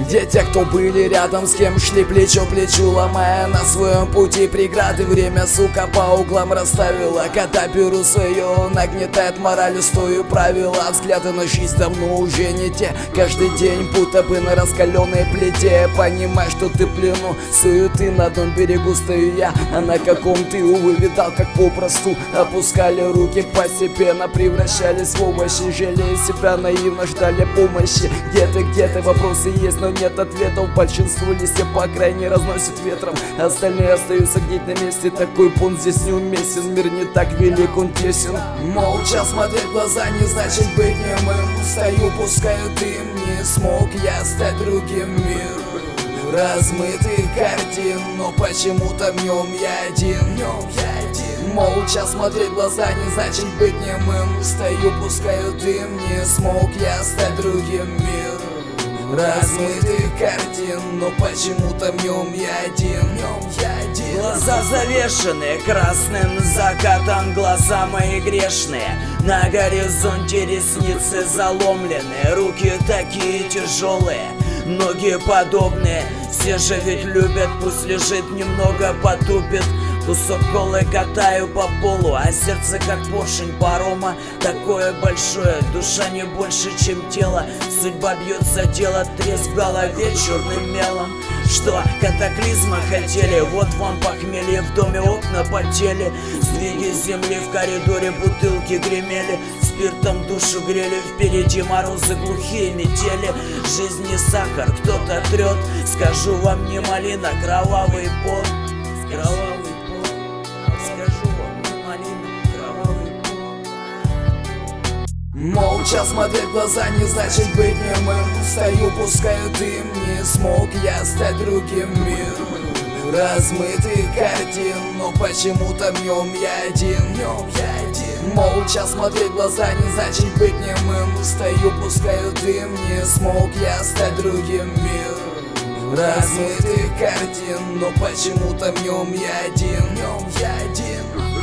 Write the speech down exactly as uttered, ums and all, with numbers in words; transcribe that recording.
Где те, кто были рядом, с кем шли плечо к плечу, ломая на своем пути преграды? Время, сука, по углам расставила. Когда беру свое, нагнетает мораль, стою правила. Взгляды на жизнь давно уже не те. Каждый день будто бы на раскаленной плите. Понимаешь, что ты в плену суеты. На одном берегу стою я, а на каком ты, увы, видал, как попросту опускали руки, постепенно превращались в овощи. Жалея себя, наивно ждали помощи. Где ты, где ты, вопросы есть, но нет ответов. Большинство листьев по окраине разносит ветром, остальные остаются где-то на месте. Такой бунт здесь неуместен, мир не так велик, он тесен. Молча смотреть в глаза не значит быть немым. Стою, пускаю дым, не смог я стать другим миром. Размытых картин, но почему-то в нем я один, в нем я один. Молча смотреть в глаза не значит быть немым. Стою, пускаю дым, не смог я стать другим миром. Размытых картин, но почему-то в нем я один, в нем я один. Глаза завешены красным закатом, глаза мои грешные. На горизонте ресницы заломлены, руки такие тяжелые, ноги подобные. Все же ведь любят, пусть лежит немного, потупит. Кусок колы катаю по полу, а сердце как поршень парома. Такое большое, душа не больше, чем тело. Судьба бьется, дело треск в голове черным мелом. Что катаклизма хотели, вот вам похмелье. В доме окна потели, сдвиги земли в коридоре, бутылки гремели. Спиртом душу грели, впереди морозы глухие метели. Жизнь не сахар, кто-то трет, скажу вам, не малина, кровавый пот. Кровавый пот, скажу вам, не малина, кровавый пот. Молча смотреть в глаза не значит быть немым. Стою, пускаю дым, не смог я стать другим миром. Размытых картин, но почему-то в нем я один, в нем я один. Молча смотреть в глаза не значит быть немым. Стою, пускаю дым, не смог я стать другим миром. Размытых картин, но почему-то в нем я один, в нем я один.